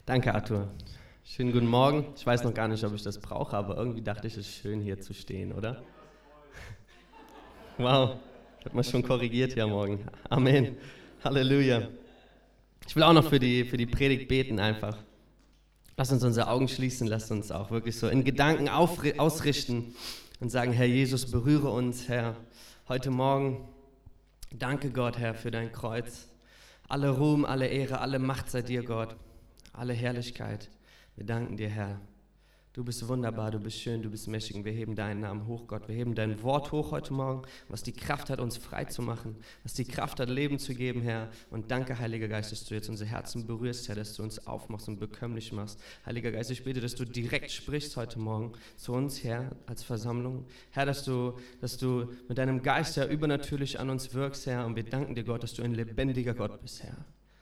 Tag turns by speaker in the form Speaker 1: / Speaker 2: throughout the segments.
Speaker 1: Danke, Arthur. Schönen guten Morgen. Ich weiß noch gar nicht, ob ich das brauche, aber irgendwie dachte ich, es ist schön, hier zu stehen, oder? Wow, hat man schon korrigiert hier morgen. Amen. Halleluja. Ich will auch noch für die Predigt beten einfach. Lass uns unsere Augen schließen, lass uns auch wirklich so in Gedanken ausrichten und sagen, Herr Jesus, berühre uns, Herr, heute Morgen. Danke, Gott, Herr, für dein Kreuz. Alle Ruhm, alle Ehre, alle Macht sei dir, Gott. Alle Herrlichkeit. Wir danken dir, Herr. Du bist wunderbar, du bist schön, du bist mächtig. Wir heben deinen Namen hoch, Gott. Wir heben dein Wort hoch heute Morgen, was die Kraft hat, uns frei zu machen, was die Kraft hat, Leben zu geben, Herr. Und danke, Heiliger Geist, dass du jetzt unsere Herzen berührst, Herr, dass du uns aufmachst und bekömmlich machst. Heiliger Geist, ich bete, dass du direkt sprichst heute Morgen zu uns, Herr, als Versammlung. Herr, dass du mit deinem Geist, Herr, übernatürlich an uns wirkst, Herr. Und wir danken dir, Gott, dass du ein lebendiger Gott bist, Herr.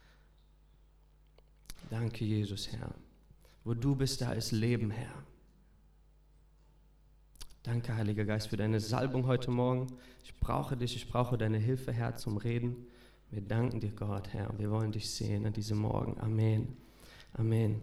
Speaker 1: Danke, Jesus, Herr. Wo du bist, da ist Leben, Herr. Danke, Heiliger Geist, für deine Salbung heute Morgen. Ich brauche dich, ich brauche deine Hilfe, Herr, zum Reden. Wir danken dir, Gott, Herr, und wir wollen dich sehen an diesem Morgen. Amen. Amen.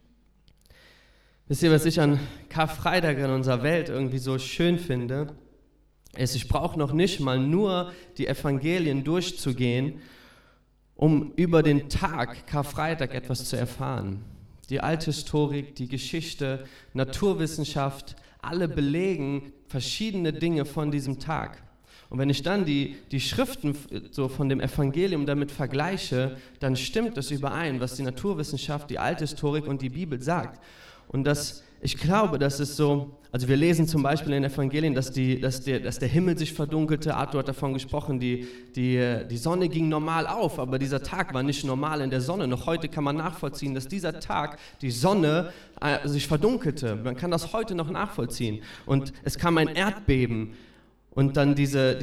Speaker 1: Wisst ihr, was ich an Karfreitag in unserer Welt irgendwie so schön finde? Ist, ich brauche noch nicht mal nur die Evangelien durchzugehen, um über den Tag Karfreitag etwas zu erfahren. Die Althistorik, die Geschichte, Naturwissenschaft, alle belegen verschiedene Dinge von diesem Tag. Und wenn ich dann die Schriften so von dem Evangelium damit vergleiche, dann stimmt das überein, was die Naturwissenschaft, die Althistorik und die Bibel sagt. Und ich glaube, dass es so, also wir lesen zum Beispiel in den Evangelien, dass der Himmel sich verdunkelte. Arthur hat davon gesprochen, die Sonne ging normal auf, aber dieser Tag war nicht normal in der Sonne. Noch heute kann man nachvollziehen, dass dieser Tag die Sonne sich verdunkelte. Man kann das heute noch nachvollziehen. Und es kam ein Erdbeben und dann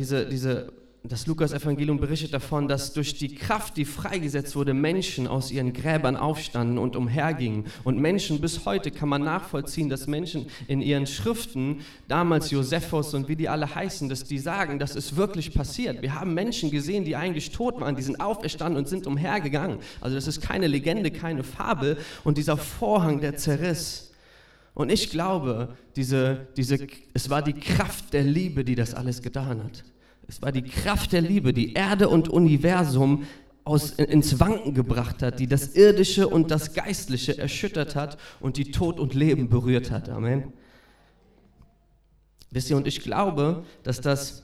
Speaker 1: das Lukas-Evangelium berichtet davon, dass durch die Kraft, die freigesetzt wurde, Menschen aus ihren Gräbern aufstanden und umhergingen. Und Menschen, bis heute kann man nachvollziehen, dass Menschen in ihren Schriften, damals Josephus und wie die alle heißen, dass die sagen, das ist wirklich passiert. Wir haben Menschen gesehen, die eigentlich tot waren, die sind auferstanden und sind umhergegangen. Also das ist keine Legende, keine Fabel. Und dieser Vorhang, der zerriss. Und ich glaube, es war die Kraft der Liebe, die das alles getan hat. Es war die Kraft der Liebe, die Erde und Universum ins Wanken gebracht hat, die das Irdische und das Geistliche erschüttert hat und die Tod und Leben berührt hat. Amen. Wisst ihr, und ich glaube, dass das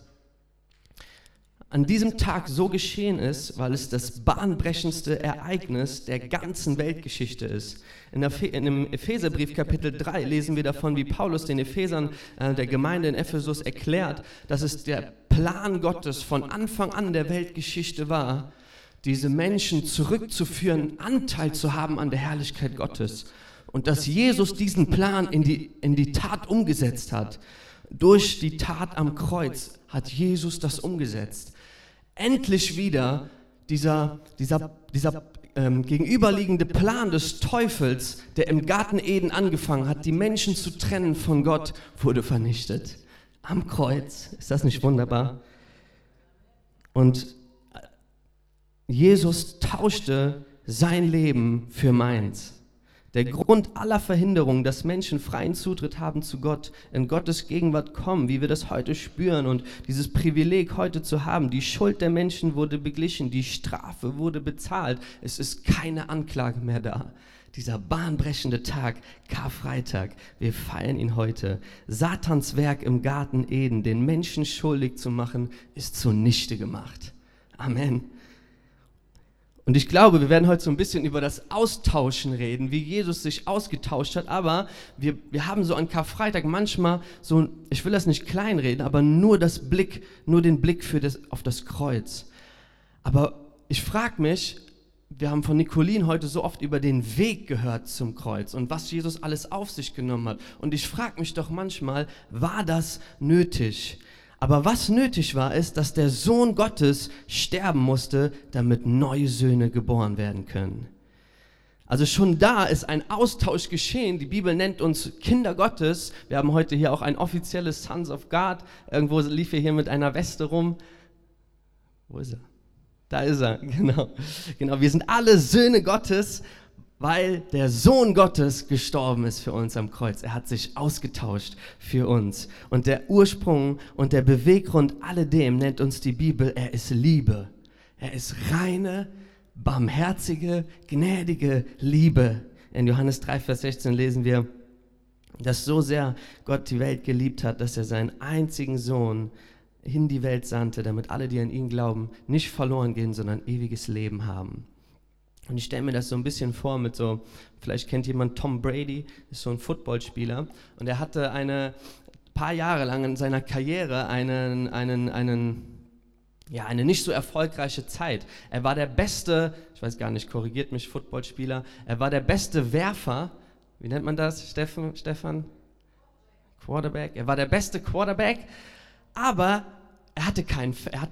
Speaker 1: an diesem Tag so geschehen ist, weil es das bahnbrechendste Ereignis der ganzen Weltgeschichte ist. In dem Epheserbrief Kapitel 3 lesen wir davon, wie Paulus den Ephesern der Gemeinde in Ephesus erklärt, dass es der Plan Gottes von Anfang an der Weltgeschichte war, diese Menschen zurückzuführen, Anteil zu haben an der Herrlichkeit Gottes. Und dass Jesus diesen Plan in die Tat umgesetzt hat. Durch die Tat am Kreuz hat Jesus das umgesetzt. Endlich wieder dieser gegenüberliegende Plan des Teufels, der im Garten Eden angefangen hat, die Menschen zu trennen von Gott, wurde vernichtet. Am Kreuz. Ist das nicht wunderbar? Und Jesus tauschte sein Leben für meins. Der Grund aller Verhinderungen, dass Menschen freien Zutritt haben zu Gott, in Gottes Gegenwart kommen, wie wir das heute spüren und dieses Privileg heute zu haben. Die Schuld der Menschen wurde beglichen, die Strafe wurde bezahlt. Es ist keine Anklage mehr da. Dieser bahnbrechende Tag, Karfreitag, wir feiern ihn heute. Satans Werk im Garten Eden, den Menschen schuldig zu machen, ist zunichte gemacht. Amen. Und ich glaube, wir werden heute so ein bisschen über das Austauschen reden, wie Jesus sich ausgetauscht hat, aber wir haben so an Karfreitag manchmal so, ich will das nicht kleinreden, aber nur den Blick auf das Kreuz. Aber ich frage mich, wir haben von Nicolin heute so oft über den Weg gehört zum Kreuz und was Jesus alles auf sich genommen hat. Und ich frage mich doch manchmal, war das nötig? Aber was nötig war, ist, dass der Sohn Gottes sterben musste, damit neue Söhne geboren werden können. Also schon da ist ein Austausch geschehen. Die Bibel nennt uns Kinder Gottes. Wir haben heute hier auch ein offizielles Sons of God. Irgendwo lief er hier mit einer Weste rum. Wo ist er? Da ist er, genau. Wir sind alle Söhne Gottes weil der Sohn Gottes gestorben ist für uns am Kreuz. Er hat sich ausgetauscht für uns. Und der Ursprung und der Beweggrund alledem nennt uns die Bibel, er ist Liebe. Er ist reine, barmherzige, gnädige Liebe. In Johannes 3, Vers 16 lesen wir, dass so sehr Gott die Welt geliebt hat, dass er seinen einzigen Sohn in die Welt sandte, damit alle, die an ihn glauben, nicht verloren gehen, sondern ewiges Leben haben. Und ich stelle mir das so ein bisschen vor mit so, vielleicht kennt jemand Tom Brady, ist so ein Footballspieler, und er hatte ein paar Jahre lang in seiner Karriere eine nicht so erfolgreiche Zeit. Er war der beste, ich weiß gar nicht, korrigiert mich, Footballspieler, er war der beste Werfer, wie nennt man das, Stefan? Quarterback. Er war der beste Quarterback, aber er hatte keinen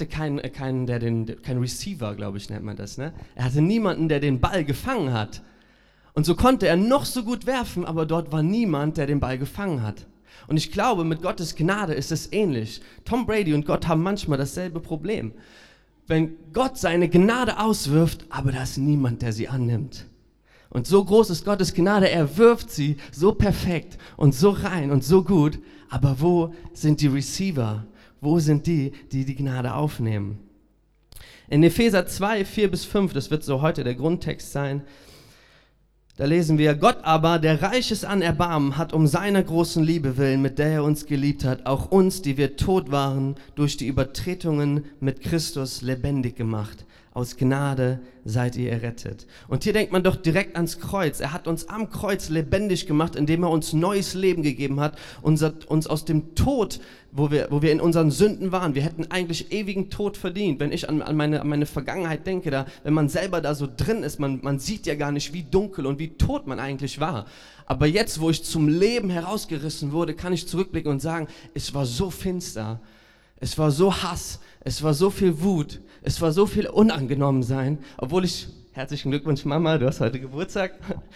Speaker 1: Receiver, glaube ich, nennt man das, ne? Er hatte niemanden, der den Ball gefangen hat. Und so konnte er noch so gut werfen, aber dort war niemand, der den Ball gefangen hat. Und ich glaube, mit Gottes Gnade ist es ähnlich. Tom Brady und Gott haben manchmal dasselbe Problem. Wenn Gott seine Gnade auswirft, aber da ist niemand, der sie annimmt. Und so groß ist Gottes Gnade, er wirft sie so perfekt und so rein und so gut, aber wo sind die Receiver? Wo sind die, die die Gnade aufnehmen? In Epheser 2, 4-5, das wird so heute der Grundtext sein, da lesen wir, Gott aber, der reich ist an Erbarmen, hat um seiner großen Liebe willen, mit der er uns geliebt hat, auch uns, die wir tot waren, durch die Übertretungen mit Christus lebendig gemacht. Aus Gnade seid ihr errettet. Und hier denkt man doch direkt ans Kreuz. Er hat uns am Kreuz lebendig gemacht, indem er uns neues Leben gegeben hat, uns aus dem Tod, wo wir in unseren Sünden waren. Wir hätten eigentlich ewigen Tod verdient. Wenn ich an meine Vergangenheit denke, wenn man selber da so drin ist, man sieht ja gar nicht, wie dunkel und wie tot man eigentlich war. Aber jetzt, wo ich zum Leben herausgerissen wurde, kann ich zurückblicken und sagen, es war so finster, es war so Hass, es war so viel Wut, es war so viel Unangenommensein, obwohl herzlichen Glückwunsch Mama, du hast heute Geburtstag.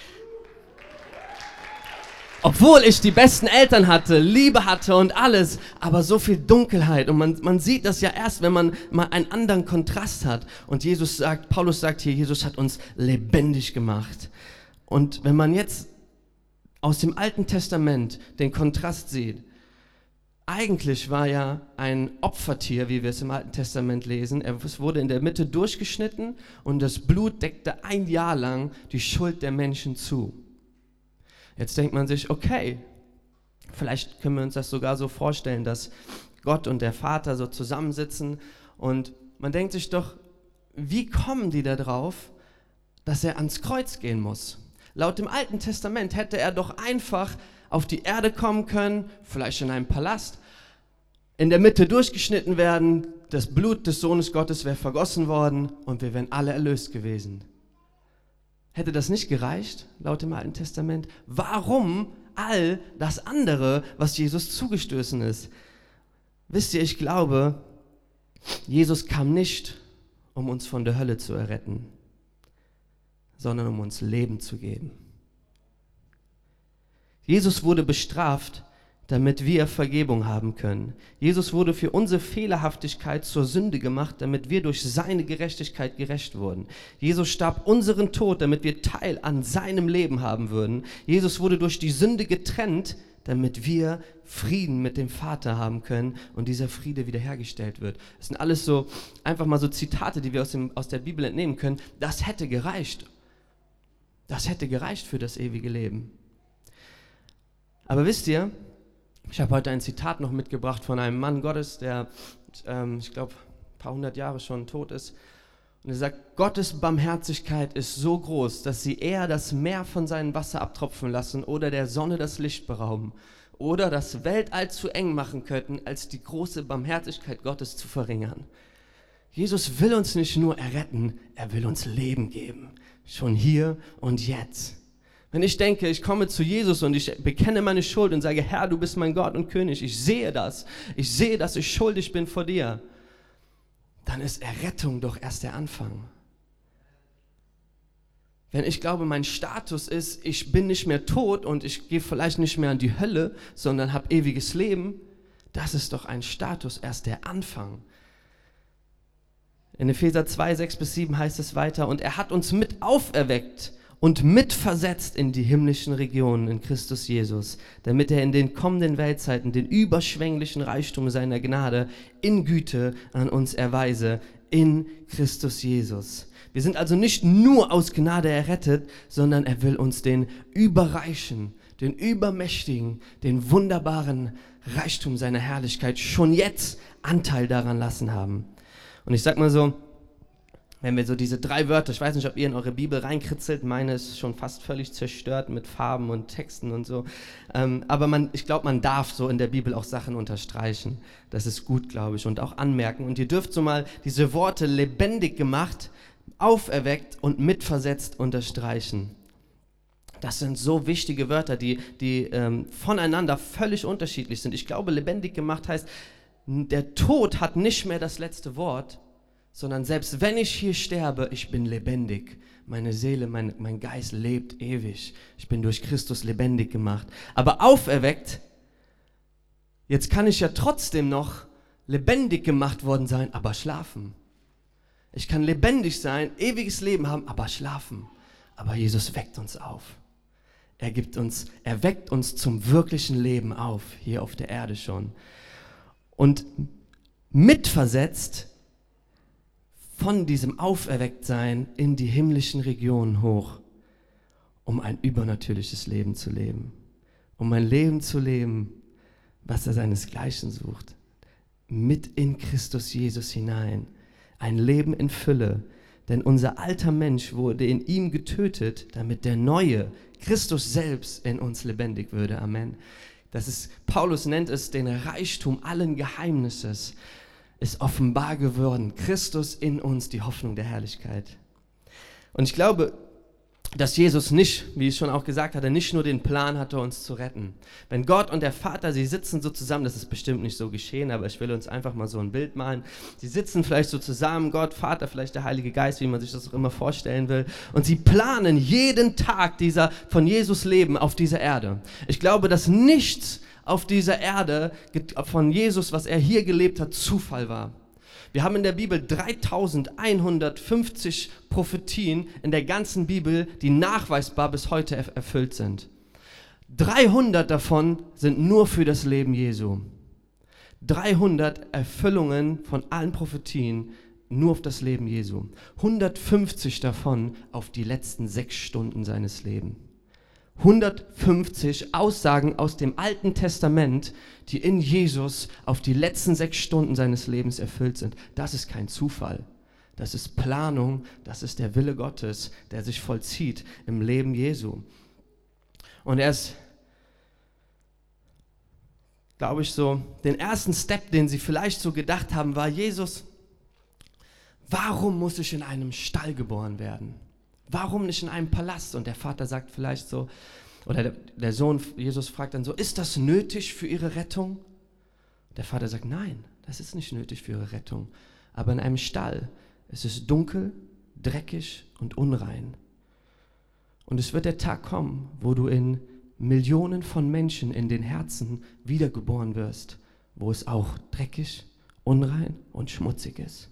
Speaker 1: Obwohl ich die besten Eltern hatte, Liebe hatte und alles, aber so viel Dunkelheit. Und man sieht das ja erst, wenn man mal einen anderen Kontrast hat. Und Paulus sagt hier, Jesus hat uns lebendig gemacht. Und wenn man jetzt aus dem Alten Testament den Kontrast sieht, eigentlich war ja ein Opfertier, wie wir es im Alten Testament lesen, es wurde in der Mitte durchgeschnitten und das Blut deckte ein Jahr lang die Schuld der Menschen zu. Jetzt denkt man sich, okay, vielleicht können wir uns das sogar so vorstellen, dass Gott und der Vater so zusammensitzen und man denkt sich doch, wie kommen die da drauf, dass er ans Kreuz gehen muss? Laut dem Alten Testament hätte er doch einfach auf die Erde kommen können, vielleicht in einem Palast, in der Mitte durchgeschnitten werden, das Blut des Sohnes Gottes wäre vergossen worden und wir wären alle erlöst gewesen. Hätte das nicht gereicht, laut dem Alten Testament? Warum all das andere, was Jesus zugestoßen ist? Wisst ihr, ich glaube, Jesus kam nicht, um uns von der Hölle zu erretten, sondern um uns Leben zu geben. Jesus wurde bestraft, damit wir Vergebung haben können. Jesus wurde für unsere Fehlerhaftigkeit zur Sünde gemacht, damit wir durch seine Gerechtigkeit gerecht wurden. Jesus starb unseren Tod, damit wir Teil an seinem Leben haben würden. Jesus wurde durch die Sünde getrennt, damit wir Frieden mit dem Vater haben können und dieser Friede wiederhergestellt wird. Das sind alles so einfach mal so Zitate, die wir aus der Bibel entnehmen können. Das hätte gereicht. Das hätte gereicht für das ewige Leben. Aber wisst ihr, ich habe heute ein Zitat noch mitgebracht von einem Mann Gottes, der, ich glaube, ein paar hundert Jahre schon tot ist. Und er sagt, Gottes Barmherzigkeit ist so groß, dass sie eher das Meer von seinem Wasser abtropfen lassen oder der Sonne das Licht berauben oder das Weltall zu eng machen könnten, als die große Barmherzigkeit Gottes zu verringern. Jesus will uns nicht nur erretten, er will uns Leben geben. Schon hier und jetzt. Wenn ich denke, ich komme zu Jesus und ich bekenne meine Schuld und sage, Herr, du bist mein Gott und König, ich sehe, dass ich schuldig bin vor dir, dann ist Errettung doch erst der Anfang. Wenn ich glaube, mein Status ist, ich bin nicht mehr tot und ich gehe vielleicht nicht mehr in die Hölle, sondern habe ewiges Leben, das ist doch ein Status, erst der Anfang. In Epheser 2, 6-7 heißt es weiter, und er hat uns mit auferweckt und mitversetzt in die himmlischen Regionen in Christus Jesus, damit er in den kommenden Weltzeiten den überschwänglichen Reichtum seiner Gnade in Güte an uns erweise, in Christus Jesus. Wir sind also nicht nur aus Gnade errettet, sondern er will uns den überreichen, den übermächtigen, den wunderbaren Reichtum seiner Herrlichkeit schon jetzt Anteil daran lassen haben. Und ich sag mal so, wenn wir so diese 3 Wörter, ich weiß nicht, ob ihr in eure Bibel reinkritzelt, meine ist schon fast völlig zerstört mit Farben und Texten und so, aber ich glaube, man darf so in der Bibel auch Sachen unterstreichen. Das ist gut, glaube ich, und auch anmerken. Und ihr dürft so mal diese Worte lebendig gemacht, auferweckt und mitversetzt unterstreichen. Das sind so wichtige Wörter, die voneinander völlig unterschiedlich sind. Ich glaube, lebendig gemacht heißt, der Tod hat nicht mehr das letzte Wort, sondern selbst wenn ich hier sterbe, ich bin lebendig. Meine Seele, mein Geist lebt ewig. Ich bin durch Christus lebendig gemacht. Aber auferweckt, jetzt kann ich ja trotzdem noch lebendig gemacht worden sein, aber schlafen. Ich kann lebendig sein, ewiges Leben haben, aber schlafen. Aber Jesus weckt uns auf. Er weckt uns zum wirklichen Leben auf, hier auf der Erde schon. Und mitversetzt von diesem Auferwecktsein in die himmlischen Regionen hoch, um ein übernatürliches Leben zu leben. Um ein Leben zu leben, was er seinesgleichen sucht. Mit in Christus Jesus hinein. Ein Leben in Fülle. Denn unser alter Mensch wurde in ihm getötet, damit der neue Christus selbst in uns lebendig würde. Amen. Paulus nennt es den Reichtum allen Geheimnisses, ist offenbar geworden. Christus in uns, die Hoffnung der Herrlichkeit. Und ich glaube, dass Jesus nicht, wie ich schon auch gesagt hatte, nicht nur den Plan hatte, uns zu retten. Wenn Gott und der Vater, sie sitzen so zusammen, das ist bestimmt nicht so geschehen, aber ich will uns einfach mal so ein Bild malen. Sie sitzen vielleicht so zusammen, Gott, Vater, vielleicht der Heilige Geist, wie man sich das auch immer vorstellen will. Und sie planen jeden Tag dieser von Jesus Leben auf dieser Erde. Ich glaube, dass nichts auf dieser Erde von Jesus, was er hier gelebt hat, Zufall war. Wir haben in der Bibel 3150 Prophetien in der ganzen Bibel, die nachweisbar bis heute erfüllt sind. 300 davon sind nur für das Leben Jesu. 300 Erfüllungen von allen Prophetien nur auf das Leben Jesu. 150 davon auf die letzten 6 Stunden seines Lebens. 150 Aussagen aus dem Alten Testament, die in Jesus auf die letzten 6 Stunden seines Lebens erfüllt sind. Das ist kein Zufall. Das ist Planung, das ist der Wille Gottes, der sich vollzieht im Leben Jesu. Und erst, glaube ich, so den ersten Step, den sie vielleicht so gedacht haben, war: Jesus, warum muss ich in einem Stall geboren werden? Warum nicht in einem Palast? Und der Vater sagt vielleicht so, oder der Sohn, Jesus fragt dann so: Ist das nötig für ihre Rettung? Der Vater sagt: Nein, das ist nicht nötig für ihre Rettung. Aber in einem Stall, es ist dunkel, dreckig und unrein. Und es wird der Tag kommen, wo du in Millionen von Menschen in den Herzen wiedergeboren wirst, wo es auch dreckig, unrein und schmutzig ist.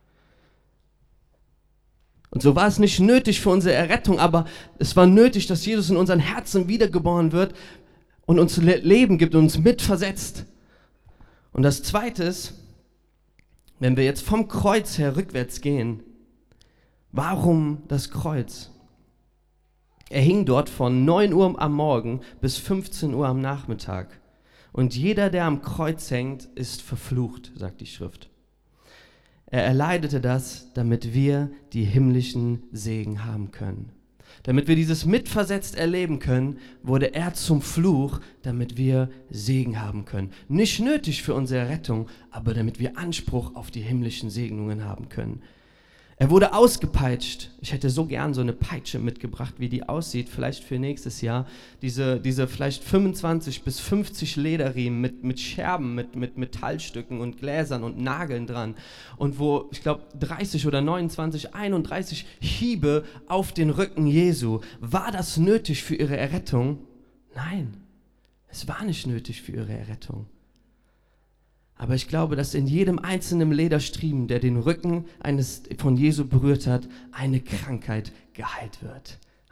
Speaker 1: Und so war es nicht nötig für unsere Errettung, aber es war nötig, dass Jesus in unseren Herzen wiedergeboren wird und uns Leben gibt und uns mitversetzt. Und das Zweite ist, wenn wir jetzt vom Kreuz her rückwärts gehen, warum das Kreuz? Er hing dort von 9 Uhr am Morgen bis 15 Uhr am Nachmittag. Und jeder, der am Kreuz hängt, ist verflucht, sagt die Schrift. Er erleidete das, damit wir die himmlischen Segen haben können. Damit wir dieses mitversetzt erleben können, wurde er zum Fluch, damit wir Segen haben können. Nicht nötig für unsere Rettung, aber damit wir Anspruch auf die himmlischen Segnungen haben können. Er wurde ausgepeitscht. Ich hätte so gern so eine Peitsche mitgebracht, wie die aussieht, vielleicht für nächstes Jahr. Diese vielleicht 25 bis 50 Lederriemen mit Scherben, mit Metallstücken und Gläsern und Nageln dran. Und wo, ich glaube, 30 oder 31 Hiebe auf den Rücken Jesu. War das nötig für ihre Errettung? Nein, es war nicht nötig für ihre Errettung. Aber ich glaube, dass in jedem einzelnen Lederstriemen, der den Rücken von Jesu berührt hat, eine Krankheit geheilt wird.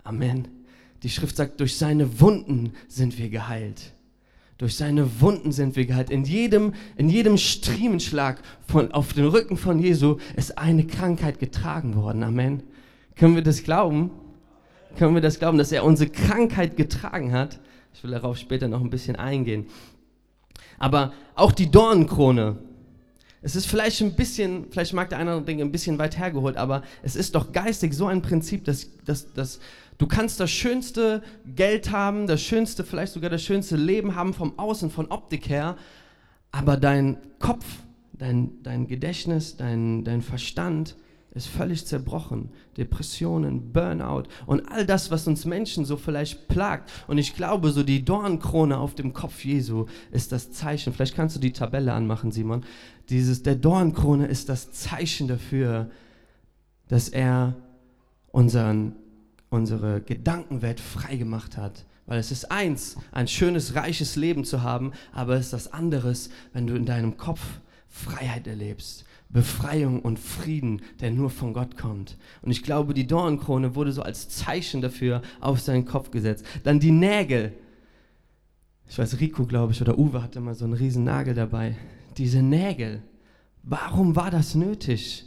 Speaker 1: Amen. Die Schrift sagt, durch seine Wunden sind wir geheilt. Durch seine Wunden sind wir geheilt. In jedem Striemenschlag auf den Rücken von Jesu ist eine Krankheit getragen worden. Amen. Können wir das glauben? Können wir das glauben, dass er unsere Krankheit getragen hat? Ich will darauf später noch ein bisschen eingehen. Aber auch die Dornenkrone. Es ist vielleicht mag der eine oder andere ein bisschen weit hergeholt, aber es ist doch geistig so ein Prinzip, dass du kannst das schönste Geld haben, vielleicht sogar das schönste Leben haben vom Außen, von Optik her, aber dein Kopf, dein Gedächtnis, dein Verstand ist völlig zerbrochen. Depressionen, Burnout und all das, was uns Menschen so vielleicht plagt. Und ich glaube, so die Dornenkrone auf dem Kopf Jesu ist das Zeichen. Vielleicht kannst du die Tabelle anmachen, Simon. Der Dornenkrone ist das Zeichen dafür, dass er unsere Gedankenwelt frei gemacht hat. Weil es ist ein schönes, reiches Leben zu haben, aber es ist das anderes, wenn du in deinem Kopf Freiheit erlebst. Befreiung und Frieden, der nur von Gott kommt. Und ich glaube, die Dornenkrone wurde so als Zeichen dafür auf seinen Kopf gesetzt. Dann die Nägel. Ich weiß, Rico, glaube ich, oder Uwe hatte mal so einen riesen Nagel dabei. Diese Nägel. Warum war das nötig?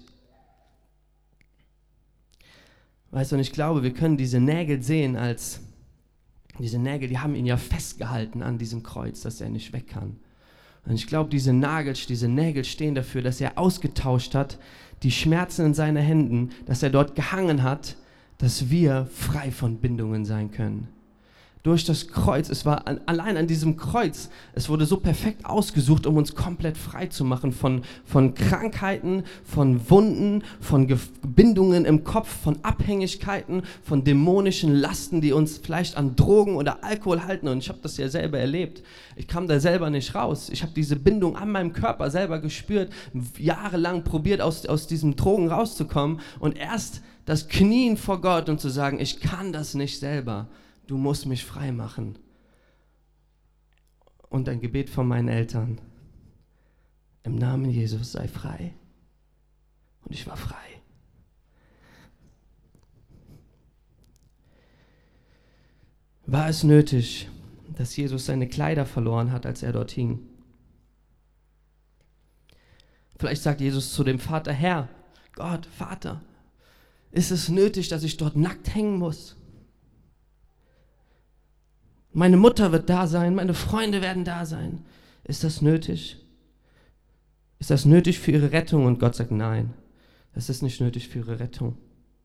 Speaker 1: Weißt du, und ich glaube, wir können diese Nägel sehen als, diese Nägel, die haben ihn ja festgehalten an diesem Kreuz, dass er nicht weg kann. Und ich glaube, diese Nägel stehen dafür, dass er ausgetauscht hat, die Schmerzen in seinen Händen, dass er dort gehangen hat, dass wir frei von Bindungen sein können. Durch das Kreuz, es war allein an diesem Kreuz, es wurde so perfekt ausgesucht, um uns komplett frei zu machen von Krankheiten, von Wunden, von Bindungen im Kopf, von Abhängigkeiten, von dämonischen Lasten, die uns vielleicht an Drogen oder Alkohol halten. Und ich habe das ja selber erlebt. Ich kam da selber nicht raus. Ich habe diese Bindung an meinem Körper selber gespürt, jahrelang probiert, aus diesen Drogen rauszukommen und erst das Knien vor Gott und zu sagen, ich kann das nicht selber. Du musst mich frei machen. Und ein Gebet von meinen Eltern. Im Namen Jesus sei frei. Und ich war frei. War es nötig, dass Jesus seine Kleider verloren hat, als er dort hing? Vielleicht sagt Jesus zu dem Vater, Herr, Gott, Vater, ist es nötig, dass ich dort nackt hängen muss? Meine Mutter wird da sein, meine Freunde werden da sein. Ist das nötig? Ist das nötig für ihre Rettung? Und Gott sagt, nein, das ist nicht nötig für ihre Rettung.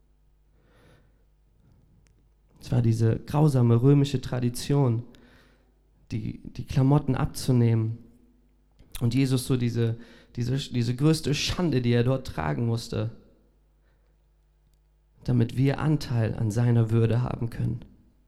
Speaker 1: Es war diese grausame römische Tradition, die Klamotten abzunehmen. Und Jesus so diese größte Schande, die er dort tragen musste, damit wir Anteil an seiner Würde haben können.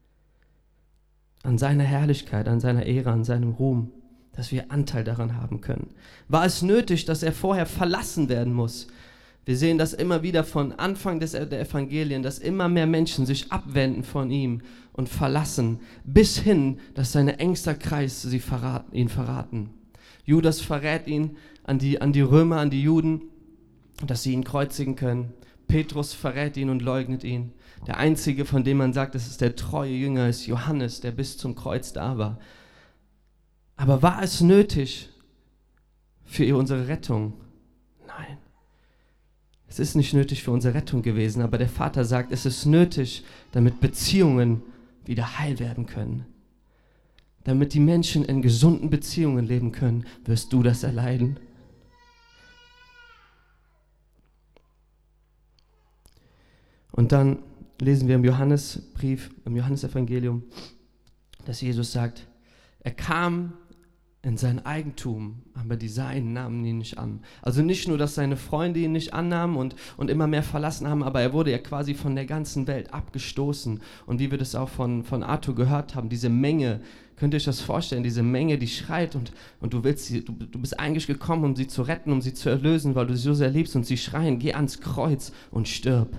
Speaker 1: An seiner Herrlichkeit, an seiner Ehre, an seinem Ruhm, dass wir Anteil daran haben können. War es nötig, dass er vorher verlassen werden muss? Wir sehen das immer wieder von Anfang der Evangelien, dass immer mehr Menschen sich abwenden von ihm und verlassen, bis hin, dass sein engster Kreis ihn verraten. Judas verrät ihn an die Römer, an die Juden, dass sie ihn kreuzigen können. Petrus verrät ihn und leugnet ihn. Der einzige, von dem man sagt, das ist der treue Jünger, ist Johannes, der bis zum Kreuz da war. Aber war es nötig für unsere Rettung? Nein. Es ist nicht nötig für unsere Rettung gewesen, aber der Vater sagt, es ist nötig, damit Beziehungen wieder heil werden können. Damit die Menschen in gesunden Beziehungen leben können, wirst du das erleiden. Und dann lesen wir im Johannesbrief, im Johannesevangelium, dass Jesus sagt, er kam in sein Eigentum, aber die Seinen nahmen ihn nicht an. Also nicht nur, dass seine Freunde ihn nicht annahmen und immer mehr verlassen haben, aber er wurde ja quasi von der ganzen Welt abgestoßen. Und wie wir das auch von Arthur gehört haben, diese Menge, könnt ihr euch das vorstellen, diese Menge, die schreit und du bist eigentlich gekommen, um sie zu retten, um sie zu erlösen, weil du sie so sehr liebst und sie schreien, geh ans Kreuz und stirb.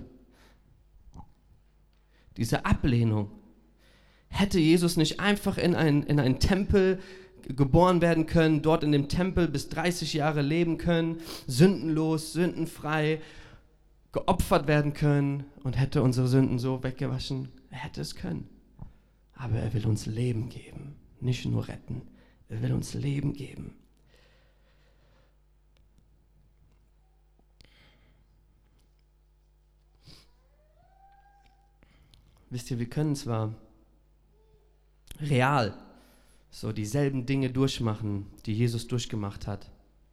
Speaker 1: Diese Ablehnung. Hätte Jesus nicht einfach in einen Tempel geboren werden können, dort in dem Tempel bis 30 Jahre leben können, sündenlos, sündenfrei, geopfert werden können und hätte unsere Sünden so weggewaschen? Er hätte es können. Aber er will uns Leben geben, nicht nur retten. Er will uns Leben geben. Wisst ihr, wir können zwar real so dieselben Dinge durchmachen, die Jesus durchgemacht hat.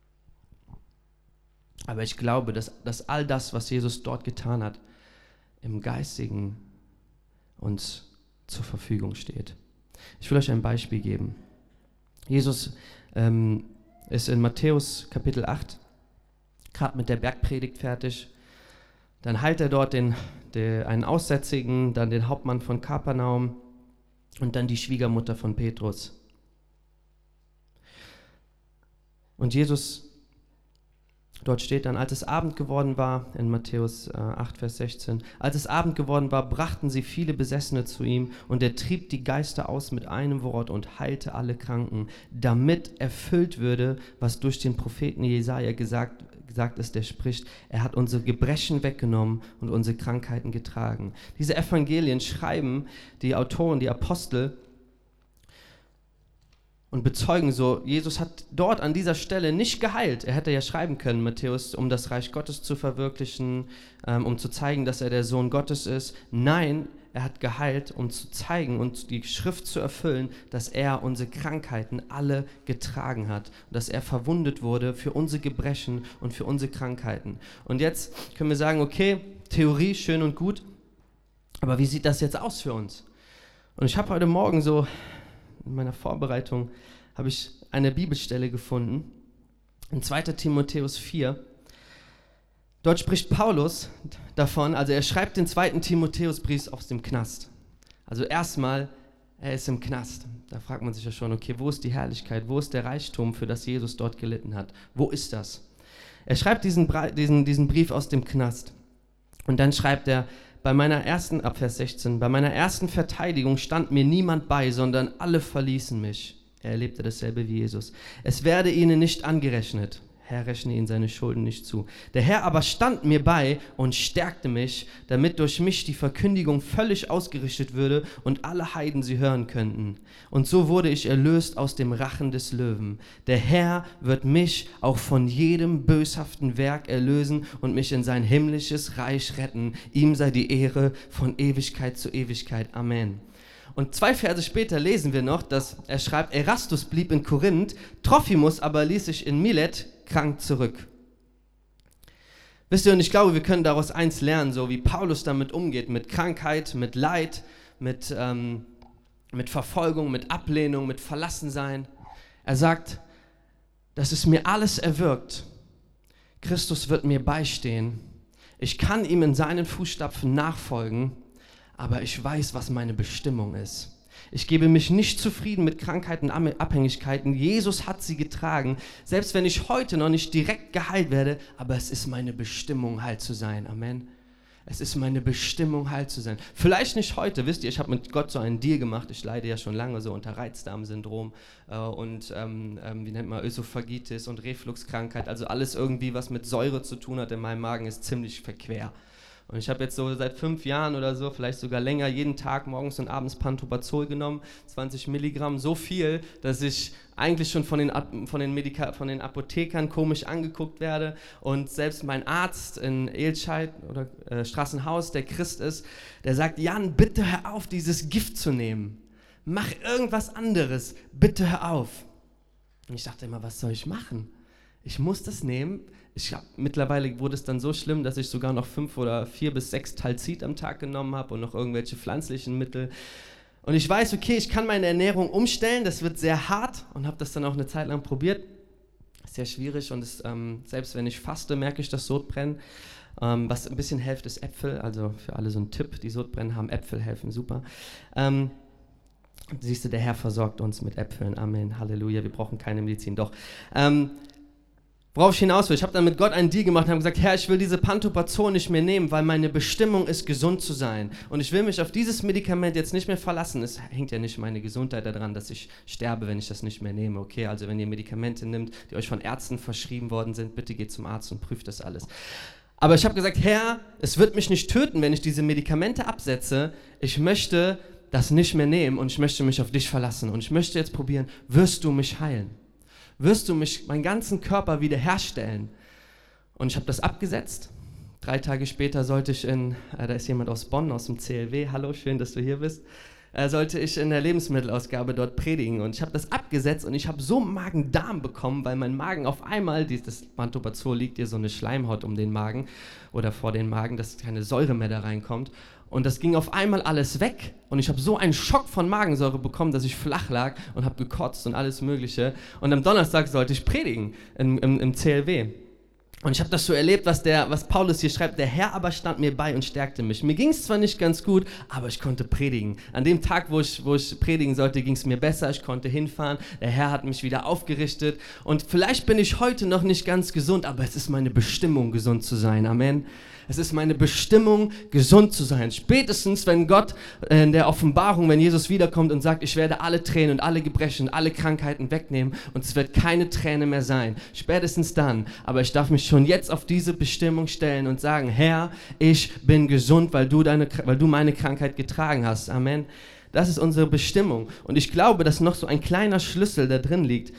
Speaker 1: Aber ich glaube, dass all das, was Jesus dort getan hat, im Geistigen uns zur Verfügung steht. Ich will euch ein Beispiel geben. Jesus ist in Matthäus Kapitel 8 gerade mit der Bergpredigt fertig. Dann heilt er dort einen Aussätzigen, dann den Hauptmann von Kapernaum und dann die Schwiegermutter von Petrus. Und Jesus, dort steht dann, als es Abend geworden war, in Matthäus 8, Vers 16, als es Abend geworden war, brachten sie viele Besessene zu ihm und er trieb die Geister aus mit einem Wort und heilte alle Kranken, damit erfüllt würde, was durch den Propheten Jesaja gesagt ist, der spricht, er hat unsere Gebrechen weggenommen und unsere Krankheiten getragen. Diese Evangelien schreiben die Autoren, die Apostel, und bezeugen so, Jesus hat dort an dieser Stelle nicht geheilt. Er hätte ja schreiben können, Matthäus, um das Reich Gottes zu verwirklichen, um zu zeigen, dass er der Sohn Gottes ist. Nein, er hat geheilt, um zu zeigen und die Schrift zu erfüllen, dass er unsere Krankheiten alle getragen hat. Und dass er verwundet wurde für unsere Gebrechen und für unsere Krankheiten. Und jetzt können wir sagen, okay, Theorie, schön und gut, aber wie sieht das jetzt aus für uns? Und ich habe heute Morgen so in meiner Vorbereitung habe ich eine Bibelstelle gefunden, in 2. Timotheus 4. Dort spricht Paulus davon, also er schreibt den 2. Timotheusbrief aus dem Knast. Also erstmal, er ist im Knast. Da fragt man sich ja schon, okay, wo ist die Herrlichkeit, wo ist der Reichtum, für das Jesus dort gelitten hat? Wo ist das? Er schreibt diesen Brief aus dem Knast. Und dann schreibt er, ab Vers 16, bei meiner ersten Verteidigung stand mir niemand bei, sondern alle verließen mich. Er erlebte dasselbe wie Jesus. Es werde ihnen nicht angerechnet. Herr, rechne ihnen seine Schulden nicht zu. Der Herr aber stand mir bei und stärkte mich, damit durch mich die Verkündigung völlig ausgerichtet würde und alle Heiden sie hören könnten. Und so wurde ich erlöst aus dem Rachen des Löwen. Der Herr wird mich auch von jedem böshaften Werk erlösen und mich in sein himmlisches Reich retten. Ihm sei die Ehre von Ewigkeit zu Ewigkeit. Amen. Und 2 Verse später lesen wir noch, dass er schreibt, Erastus blieb in Korinth, Trophimus aber ließ sich in Milet krank zurück. Wisst ihr, und ich glaube, wir können daraus eins lernen, so wie Paulus damit umgeht, mit Krankheit, mit Leid, mit Verfolgung, mit Ablehnung, mit Verlassensein. Er sagt, das ist mir alles erwirkt. Christus wird mir beistehen. Ich kann ihm in seinen Fußstapfen nachfolgen, aber ich weiß, was meine Bestimmung ist. Ich gebe mich nicht zufrieden mit Krankheiten, Abhängigkeiten. Jesus hat sie getragen, selbst wenn ich heute noch nicht direkt geheilt werde, aber es ist meine Bestimmung, heil zu sein. Amen. Es ist meine Bestimmung, heil zu sein. Vielleicht nicht heute, wisst ihr, ich habe mit Gott so einen Deal gemacht. Ich leide ja schon lange so unter Reizdarmsyndrom und wie nennt man Ösophagitis und Refluxkrankheit. Also alles irgendwie, was mit Säure zu tun hat in meinem Magen, ist ziemlich verquer. Und ich habe jetzt so seit 5 Jahren oder so, vielleicht sogar länger, jeden Tag morgens und abends Pantoprazol genommen, 20 Milligramm, so viel, dass ich eigentlich schon von den Apothekern komisch angeguckt werde. Und selbst mein Arzt in Elscheid oder Straßenhaus, der Christ ist, der sagt, Jan, bitte hör auf, dieses Gift zu nehmen. Mach irgendwas anderes, bitte hör auf. Und ich dachte immer, was soll ich machen? Ich muss das nehmen. Mittlerweile wurde es dann so schlimm, dass ich sogar noch 5 oder 4 bis 6 Talzit am Tag genommen habe und noch irgendwelche pflanzlichen Mittel. Und ich weiß, okay, ich kann meine Ernährung umstellen, das wird sehr hart und habe das dann auch eine Zeit lang probiert. Sehr schwierig und selbst wenn ich faste, merke ich das Sodbrennen. Was ein bisschen hilft, ist Äpfel, also für alle so ein Tipp, die Sodbrennen haben, Äpfel helfen super. Siehst du, der Herr versorgt uns mit Äpfeln, Amen, Halleluja, wir brauchen keine Medizin, doch. Worauf ich hinaus will, ich habe dann mit Gott einen Deal gemacht und habe gesagt, Herr, ich will diese Pantoprazol nicht mehr nehmen, weil meine Bestimmung ist, gesund zu sein. Und ich will mich auf dieses Medikament jetzt nicht mehr verlassen. Es hängt ja nicht meine Gesundheit daran, dass ich sterbe, wenn ich das nicht mehr nehme. Okay, also wenn ihr Medikamente nimmt, die euch von Ärzten verschrieben worden sind, bitte geht zum Arzt und prüft das alles. Aber ich habe gesagt, Herr, es wird mich nicht töten, wenn ich diese Medikamente absetze. Ich möchte das nicht mehr nehmen und ich möchte mich auf dich verlassen. Und ich möchte jetzt probieren, wirst du mich heilen? Wirst du meinen ganzen Körper wiederherstellen? Und ich habe das abgesetzt. 3 Tage später sollte ich da ist jemand aus Bonn, aus dem CLW, hallo, schön, dass du hier bist, sollte ich in der Lebensmittelausgabe dort predigen. Und ich habe das abgesetzt und ich habe so Magen-Darm bekommen, weil mein Magen auf einmal, das Pantoprazol liegt hier so eine Schleimhaut um den Magen oder vor den Magen, dass keine Säure mehr da reinkommt. Und das ging auf einmal alles weg und ich habe so einen Schock von Magensäure bekommen, dass ich flach lag und habe gekotzt und alles Mögliche. Und am Donnerstag sollte ich predigen im CLW. Und ich habe das so erlebt, was Paulus hier schreibt, der Herr aber stand mir bei und stärkte mich. Mir ging es zwar nicht ganz gut, aber ich konnte predigen. An dem Tag, wo ich predigen sollte, ging es mir besser, ich konnte hinfahren, der Herr hat mich wieder aufgerichtet. Und vielleicht bin ich heute noch nicht ganz gesund, aber es ist meine Bestimmung, gesund zu sein. Amen. Es ist meine Bestimmung, gesund zu sein. Spätestens, wenn Gott in der Offenbarung, wenn Jesus wiederkommt und sagt, ich werde alle Tränen und alle Gebrechen und alle Krankheiten wegnehmen und es wird keine Träne mehr sein. Spätestens dann. Aber ich darf mich schon jetzt auf diese Bestimmung stellen und sagen, Herr, ich bin gesund, weil du meine Krankheit getragen hast. Amen. Das ist unsere Bestimmung. Und ich glaube, dass noch so ein kleiner Schlüssel da drin liegt.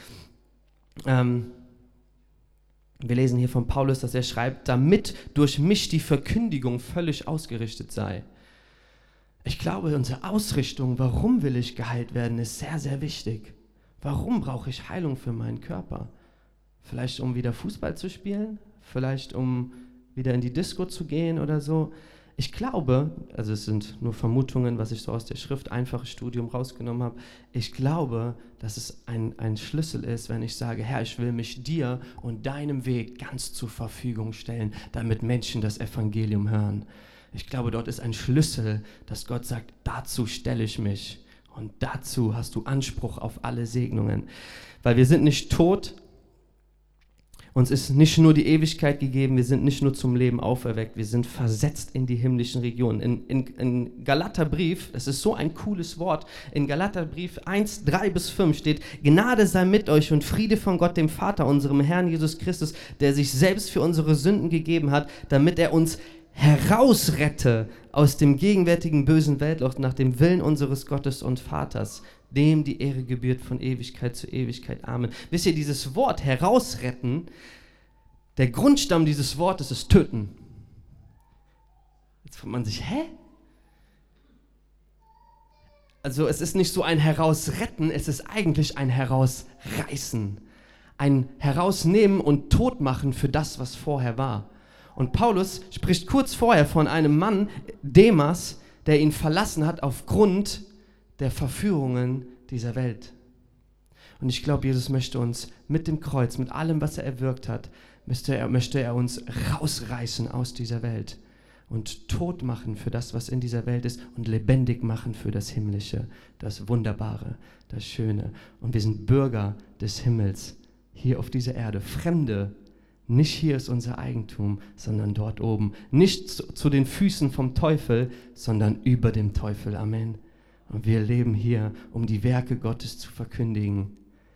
Speaker 1: Wir lesen hier von Paulus, dass er schreibt, damit durch mich die Verkündigung völlig ausgerichtet sei. Ich glaube, unsere Ausrichtung, warum will ich geheilt werden, ist sehr, sehr wichtig. Warum brauche ich Heilung für meinen Körper? Vielleicht, um wieder Fußball zu spielen? Vielleicht, um wieder in die Disco zu gehen oder so? Ich glaube, also es sind nur Vermutungen, was ich so aus der Schrift, einfaches Studium rausgenommen habe. Ich glaube, dass es ein Schlüssel ist, wenn ich sage, Herr, ich will mich dir und deinem Weg ganz zur Verfügung stellen, damit Menschen das Evangelium hören. Ich glaube, dort ist ein Schlüssel, dass Gott sagt, dazu stelle ich mich und dazu hast du Anspruch auf alle Segnungen. Weil wir sind nicht tot. Uns ist nicht nur die Ewigkeit gegeben, wir sind nicht nur zum Leben auferweckt, wir sind versetzt in die himmlischen Regionen. In Galaterbrief, das ist so ein cooles Wort, in Galaterbrief 1, 3-5 steht, Gnade sei mit euch und Friede von Gott, dem Vater, unserem Herrn Jesus Christus, der sich selbst für unsere Sünden gegeben hat, damit er uns herausrette aus dem gegenwärtigen bösen Weltloch nach dem Willen unseres Gottes und Vaters, dem die Ehre gebührt von Ewigkeit zu Ewigkeit. Amen. Wisst ihr, dieses Wort herausretten, der Grundstamm dieses Wortes ist töten. Jetzt fragt man sich, hä? Also es ist nicht so ein Herausretten, es ist eigentlich ein Herausreißen. Ein Herausnehmen und Totmachen für das, was vorher war. Und Paulus spricht kurz vorher von einem Mann, Demas, der ihn verlassen hat aufgrund der Verführungen dieser Welt. Und ich glaube, Jesus möchte uns mit dem Kreuz, mit allem, was er erwirkt hat, möchte er uns rausreißen aus dieser Welt und tot machen für das, was in dieser Welt ist und lebendig machen für das Himmlische, das Wunderbare, das Schöne. Und wir sind Bürger des Himmels, hier auf dieser Erde, Fremde. Nicht hier ist unser Eigentum, sondern dort oben. Nicht zu den Füßen vom Teufel, sondern über dem Teufel. Amen. Und wir leben hier, um die Werke Gottes zu verkündigen.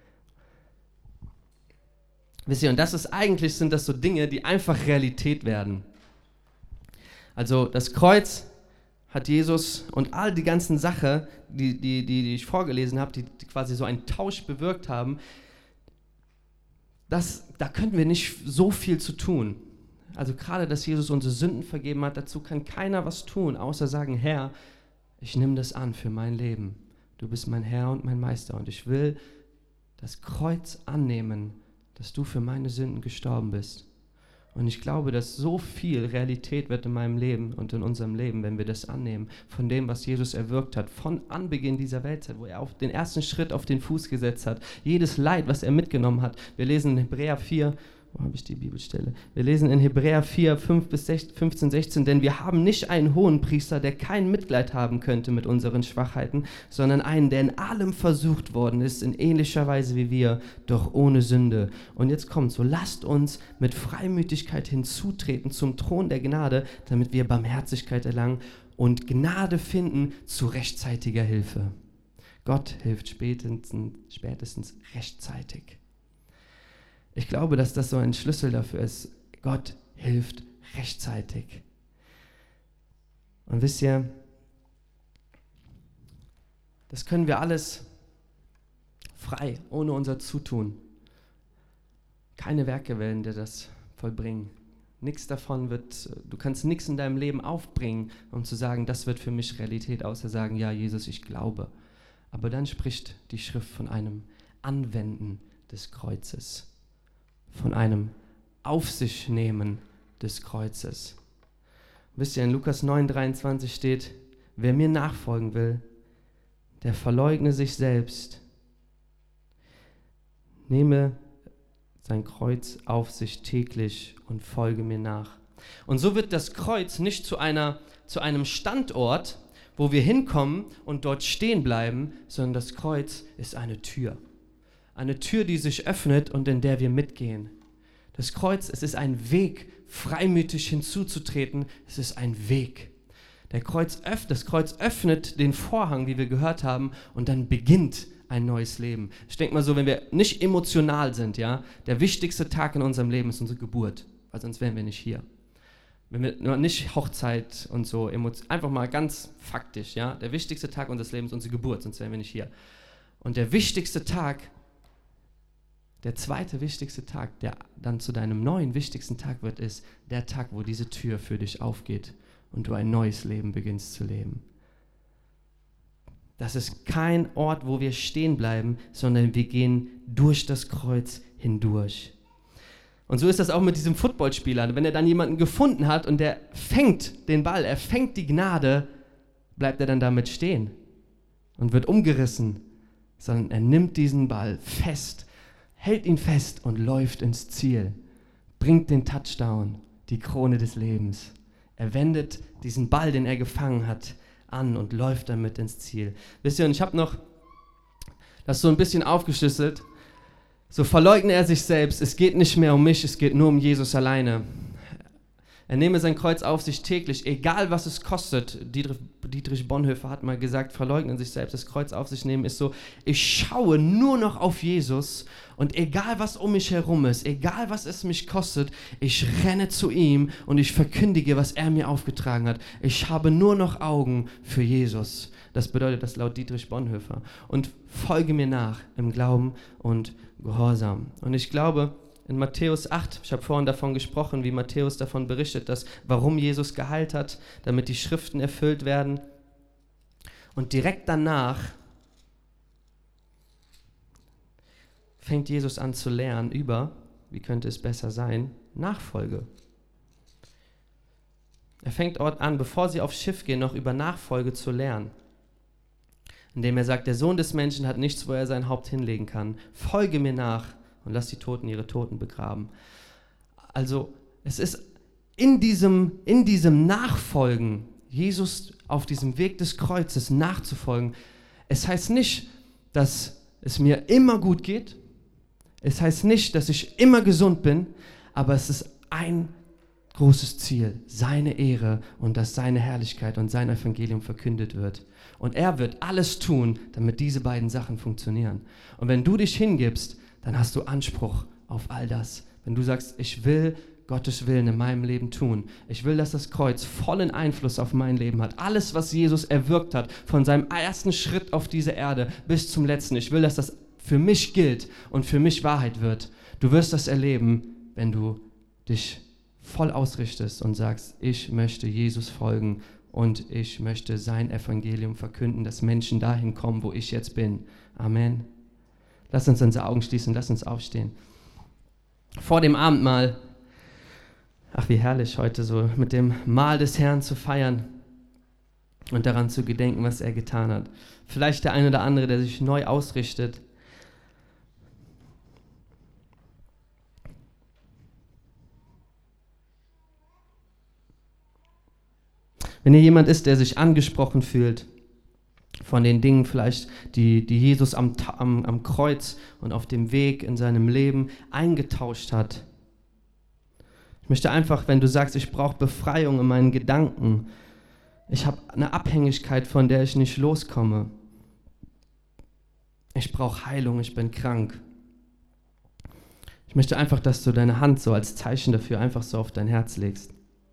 Speaker 1: Wisst ihr, und sind das so Dinge, die einfach Realität werden. Also das Kreuz hat Jesus und all die ganzen Sachen, die ich vorgelesen habe, die quasi so einen Tausch bewirkt haben, da könnten wir nicht so viel zu tun. Also gerade, dass Jesus unsere Sünden vergeben hat, dazu kann keiner was tun, außer sagen, Herr, ich nehme das an für mein Leben. Du bist mein Herr und mein Meister und ich will das Kreuz annehmen, dass du für meine Sünden gestorben bist. Und ich glaube, dass so viel Realität wird in meinem Leben und in unserem Leben, wenn wir das annehmen, von dem, was Jesus erwirkt hat, von Anbeginn dieser Weltzeit, wo er auf den ersten Schritt auf den Fuß gesetzt hat, jedes Leid, was er mitgenommen hat. Wir lesen in Hebräer 4, wo habe ich die Bibelstelle? Wir lesen in Hebräer 4, 15, 16, denn wir haben nicht einen Hohenpriester, der kein Mitleid haben könnte mit unseren Schwachheiten, sondern einen, der in allem versucht worden ist, in ähnlicher Weise wie wir, doch ohne Sünde. Und jetzt kommt so, lasst uns mit Freimütigkeit hinzutreten zum Thron der Gnade, damit wir Barmherzigkeit erlangen und Gnade finden zu rechtzeitiger Hilfe. Gott hilft spätestens rechtzeitig. Ich glaube, dass das so ein Schlüssel dafür ist. Gott hilft rechtzeitig. Und wisst ihr, das können wir alles frei, ohne unser Zutun. Keine Werke werden dir das vollbringen. Nichts davon du kannst nichts in deinem Leben aufbringen, um zu sagen, das wird für mich Realität, außer sagen, ja, Jesus, ich glaube. Aber dann spricht die Schrift von einem Anwenden des Kreuzes, von einem Auf sich nehmen des Kreuzes. Wisst ihr, in Lukas 9,23 steht, wer mir nachfolgen will, der verleugne sich selbst, nehme sein Kreuz auf sich täglich und folge mir nach. Und so wird das Kreuz nicht zu einem Standort, wo wir hinkommen und dort stehen bleiben, sondern das Kreuz ist eine Tür. Eine Tür, die sich öffnet und in der wir mitgehen. Das Kreuz, es ist ein Weg, freimütig hinzuzutreten. Es ist ein Weg. Das Kreuz öffnet den Vorhang, wie wir gehört haben, und dann beginnt ein neues Leben. Ich denke mal so, wenn wir nicht emotional sind, ja, der wichtigste Tag in unserem Leben ist unsere Geburt, weil sonst wären wir nicht hier. Wenn wir nicht Hochzeit und so, einfach mal ganz faktisch, ja, der wichtigste Tag unseres Lebens ist unsere Geburt, sonst wären wir nicht hier. Und der wichtigste Tag, der zweite wichtigste Tag, der dann zu deinem neuen wichtigsten Tag wird, ist der Tag, wo diese Tür für dich aufgeht und du ein neues Leben beginnst zu leben. Das ist kein Ort, wo wir stehen bleiben, sondern wir gehen durch das Kreuz hindurch. Und so ist das auch mit diesem Footballspieler. Wenn er dann jemanden gefunden hat und der fängt den Ball, er fängt die Gnade, bleibt er dann damit stehen und wird umgerissen, sondern er nimmt diesen Ball fest, hält ihn fest und läuft ins Ziel, bringt den Touchdown, die Krone des Lebens. Er wendet diesen Ball, den er gefangen hat, an und läuft damit ins Ziel. Wisst ihr, und ich habe noch das so ein bisschen aufgeschlüsselt. So verleugne er sich selbst, es geht nicht mehr um mich, es geht nur um Jesus alleine. Er nehme sein Kreuz auf sich täglich, egal was es kostet. Dietrich Bonhoeffer hat mal gesagt, verleugnen sich selbst, das Kreuz auf sich nehmen ist so, ich schaue nur noch auf Jesus und egal was um mich herum ist, egal was es mich kostet, ich renne zu ihm und ich verkündige, was er mir aufgetragen hat. Ich habe nur noch Augen für Jesus. Das bedeutet das laut Dietrich Bonhoeffer. Und folge mir nach im Glauben und Gehorsam. Und ich glaube, in Matthäus 8, ich habe vorhin davon gesprochen, wie Matthäus davon berichtet, warum Jesus geheilt hat, damit die Schriften erfüllt werden. Und direkt danach fängt Jesus an zu lernen über, wie könnte es besser sein, Nachfolge. Er fängt dort an, bevor sie aufs Schiff gehen, noch über Nachfolge zu lernen. Indem er sagt, der Sohn des Menschen hat nichts, wo er sein Haupt hinlegen kann. Folge mir nach und lass die Toten ihre Toten begraben. Also es ist in diesem Nachfolgen, Jesus auf diesem Weg des Kreuzes nachzufolgen, es heißt nicht, dass es mir immer gut geht, es heißt nicht, dass ich immer gesund bin, aber es ist ein großes Ziel, seine Ehre und dass seine Herrlichkeit und sein Evangelium verkündet wird. Und er wird alles tun, damit diese beiden Sachen funktionieren. Und wenn du dich hingibst, dann hast du Anspruch auf all das. Wenn du sagst, ich will Gottes Willen in meinem Leben tun. Ich will, dass das Kreuz vollen Einfluss auf mein Leben hat. Alles, was Jesus erwirkt hat, von seinem ersten Schritt auf diese Erde bis zum letzten. Ich will, dass das für mich gilt und für mich Wahrheit wird. Du wirst das erleben, wenn du dich voll ausrichtest und sagst, ich möchte Jesus folgen und ich möchte sein Evangelium verkünden, dass Menschen dahin kommen, wo ich jetzt bin. Amen. Lass uns unsere Augen schließen, lass uns aufstehen. Vor dem Abendmahl, ach wie herrlich heute so mit dem Mahl des Herrn zu feiern und daran zu gedenken, was er getan hat. Vielleicht der eine oder andere, der sich neu ausrichtet. Wenn hier jemand ist, der sich angesprochen fühlt von den Dingen vielleicht, die Jesus am Kreuz und auf dem Weg in seinem Leben eingetauscht hat. Ich möchte einfach, wenn du sagst, ich brauche Befreiung in meinen Gedanken, ich habe eine Abhängigkeit, von der ich nicht loskomme. Ich brauche Heilung, ich bin krank. Ich möchte einfach, dass du deine Hand so als Zeichen dafür einfach so auf dein Herz legst.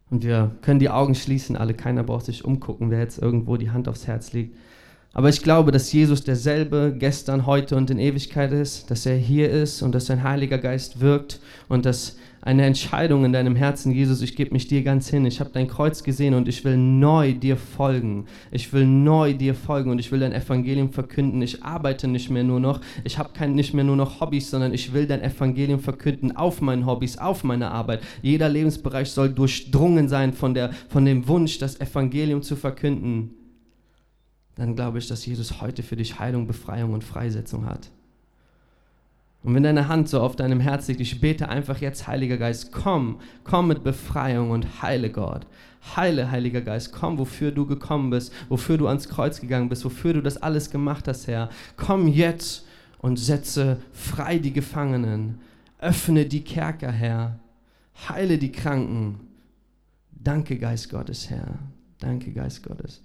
Speaker 1: Und wir können die Augen schließen, alle, keiner braucht sich umgucken, wer jetzt irgendwo die Hand aufs Herz legt. Aber ich glaube, dass Jesus derselbe gestern, heute und in Ewigkeit ist, dass er hier ist und dass sein Heiliger Geist wirkt und dass eine Entscheidung in deinem Herzen, Jesus, ich gebe mich dir ganz hin, ich habe dein Kreuz gesehen und ich will neu dir folgen. Ich will neu dir folgen und ich will dein Evangelium verkünden. Ich arbeite nicht mehr nur noch, ich habe nicht mehr nur noch Hobbys, sondern ich will dein Evangelium verkünden auf meinen Hobbys, auf meine Arbeit. Jeder Lebensbereich soll durchdrungen sein von dem Wunsch, das Evangelium zu verkünden. Dann glaube ich, dass Jesus heute für dich Heilung, Befreiung und Freisetzung hat. Und wenn deine Hand so auf deinem Herz liegt, ich bete einfach jetzt, Heiliger Geist, komm mit Befreiung und heile Gott. Heile, Heiliger Geist, komm, wofür du gekommen bist, wofür du ans Kreuz gegangen bist, wofür du das alles gemacht hast, Herr. Komm jetzt und setze frei die Gefangenen. Öffne die Kerker, Herr. Heile die Kranken. Danke, Geist Gottes, Herr. Danke, Geist Gottes.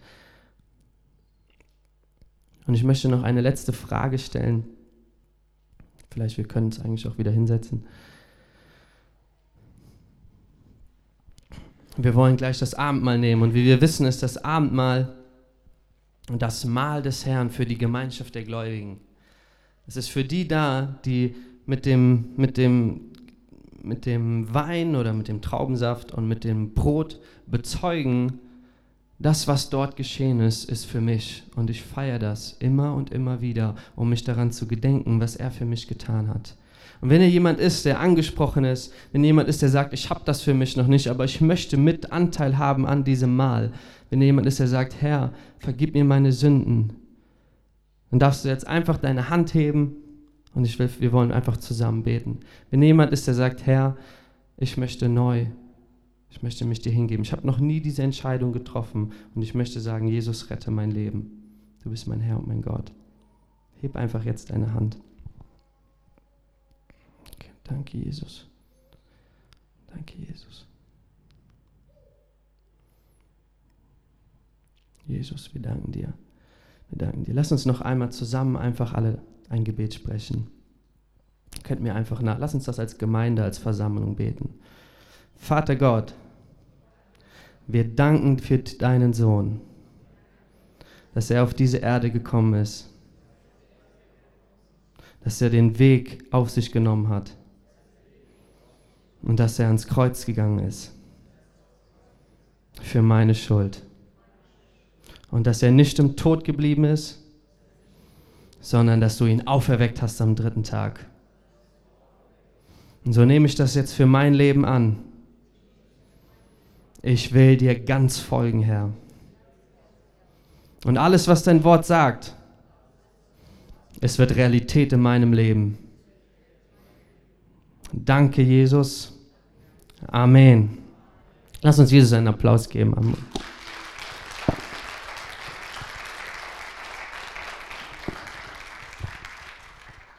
Speaker 1: Und ich möchte noch eine letzte Frage stellen. Vielleicht, wir können uns eigentlich auch wieder hinsetzen. Wir wollen gleich das Abendmahl nehmen. Und wie wir wissen, ist das Abendmahl das Mahl des Herrn für die Gemeinschaft der Gläubigen. Es ist für die da, die mit dem Wein oder mit dem Traubensaft und mit dem Brot bezeugen, das, was dort geschehen ist, ist für mich. Und ich feiere das immer und immer wieder, um mich daran zu gedenken, was er für mich getan hat. Und wenn hier jemand ist, der angesprochen ist, wenn jemand ist, der sagt, ich habe das für mich noch nicht, aber ich möchte mit Anteil haben an diesem Mahl. Wenn jemand ist, der sagt, Herr, vergib mir meine Sünden, dann darfst du jetzt einfach deine Hand heben und wir wollen einfach zusammen beten. Wenn jemand ist, der sagt, Herr, ich möchte mich dir hingeben. Ich habe noch nie diese Entscheidung getroffen und ich möchte sagen, Jesus, rette mein Leben. Du bist mein Herr und mein Gott. Heb einfach jetzt deine Hand. Okay, danke, Jesus. Danke, Jesus. Jesus, wir danken dir. Wir danken dir. Lass uns noch einmal zusammen einfach alle ein Gebet sprechen. Könnt mir einfach lass uns das als Gemeinde, als Versammlung beten. Vater Gott, wir danken für deinen Sohn, dass er auf diese Erde gekommen ist, dass er den Weg auf sich genommen hat und dass er ans Kreuz gegangen ist für meine Schuld und dass er nicht im Tod geblieben ist, sondern dass du ihn auferweckt hast am 3. Tag. Und so nehme ich das jetzt für mein Leben an. Ich will dir ganz folgen, Herr. Und alles, was dein Wort sagt, es wird Realität in meinem Leben. Danke, Jesus. Amen. Lass uns Jesus einen Applaus geben. Amen.